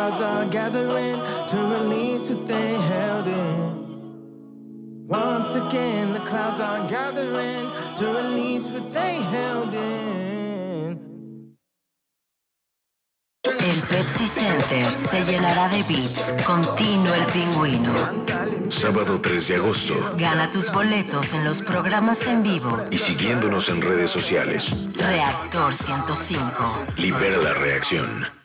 clouds are gathering to release what they held in. Once again, the clouds are gathering to release what they held in. El Pepsi Center se llenará de beats con Tino el Pingüino. Sábado 3 de agosto. Gana tus boletos en los programas en vivo Y siguiéndonos en redes sociales. Reactor 105. Libera la reacción.